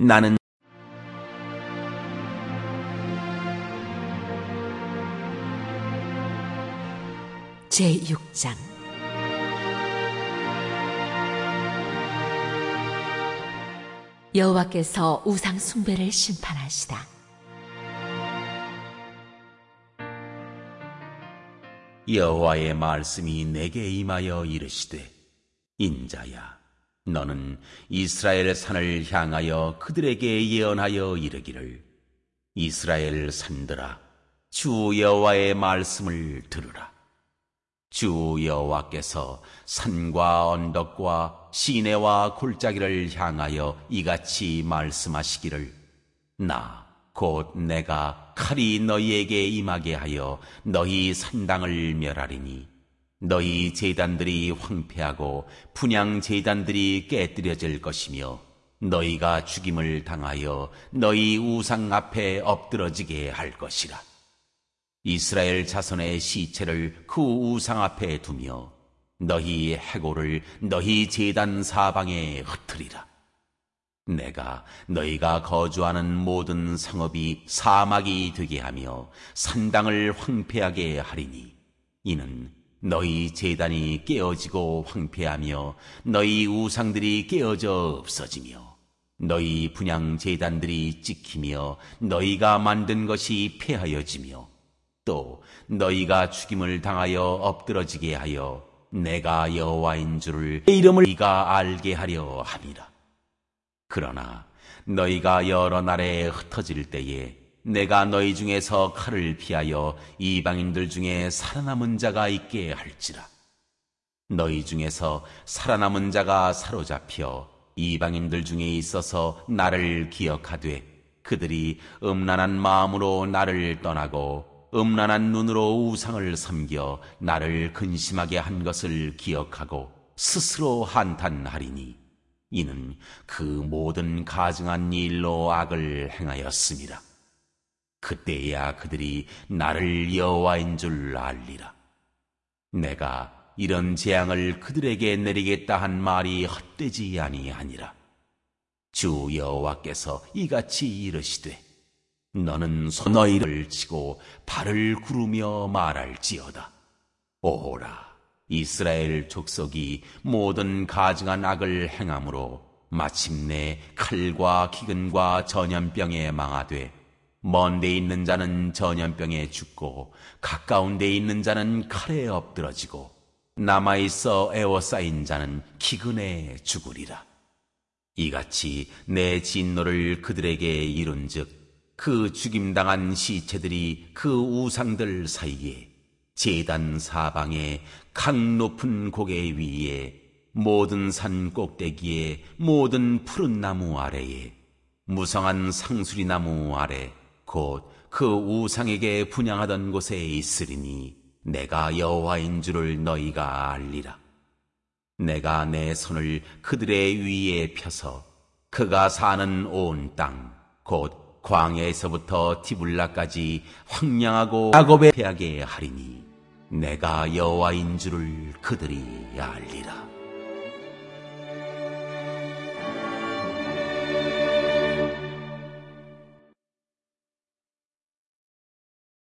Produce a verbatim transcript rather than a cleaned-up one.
나는 제육 장. 여호와께서 우상 숭배를 심판하시다. 여호와의 말씀이 내게 임하여 이르시되, 인자야, 너는 이스라엘 산을 향하여 그들에게 예언하여 이르기를, 이스라엘 산들아, 주 여호와의 말씀을 들으라. 주 여호와께서 산과 언덕과 시내와 골짜기를 향하여 이같이 말씀하시기를, 나 곧 내가 칼이 너희에게 임하게 하여 너희 산당을 멸하리니 너희 제단들이 황폐하고 분향 제단들이 깨뜨려질 것이며 너희가 죽임을 당하여 너희 우상 앞에 엎드러지게 할 것이라. 이스라엘 자손의 시체를 그 우상 앞에 두며 너희 해골을 너희 제단 사방에 흩으리라. 내가 너희가 거주하는 모든 성읍이 사막이 되게 하며 산당을 황폐하게 하리니, 이는 너희 제단이 깨어지고 황폐하며 너희 우상들이 깨어져 없어지며 너희 분향 제단들이 찍히며 너희가 만든 것이 폐하여지며 또 너희가 죽임을 당하여 엎드러지게 하여 내가 여호와인 줄을 내 이름을 너희가 알게 하려 함이라. 그러나 너희가 여러 나라에 흩어질 때에 내가 너희 중에서 칼을 피하여 이방인들 중에 살아남은 자가 있게 할지라. 너희 중에서 살아남은 자가 사로잡혀 이방인들 중에 있어서 나를 기억하되 그들이 음란한 마음으로 나를 떠나고 음란한 눈으로 우상을 섬겨 나를 근심하게 한 것을 기억하고 스스로 한탄하리니, 이는 그 모든 가증한 일로 악을 행하였음이라. 그때야 그들이 나를 여호와인 줄 알리라. 내가 이런 재앙을 그들에게 내리겠다 한 말이 헛되지 아니하니라. 주 여호와께서 이같이 이르시되, 너는 손 너희를 치고 발을 구르며 말할지어다. 오라, 이스라엘 족속이 모든 가증한 악을 행함으로 마침내 칼과 기근과 전염병에 망하되, 먼 데 있는 자는 전염병에 죽고 가까운 데 있는 자는 칼에 엎드러지고 남아있어 애워싸인 자는 기근에 죽으리라. 이같이 내 진노를 그들에게 이룬즉 그 죽임당한 시체들이 그 우상들 사이에 제단 사방에 각 높은 고개 위에 모든 산 꼭대기에 모든 푸른 나무 아래에 무성한 상수리 나무 아래 곧 그 우상에게 분향하던 곳에 있으리니 내가 여호와인 줄을 너희가 알리라. 내가 내 손을 그들의 위에 펴서 그가 사는 온 땅 곧 광야에서부터 디블라까지 황량하고 야곱에 패하게 하리니 내가 여호와인 줄을 그들이 알리라.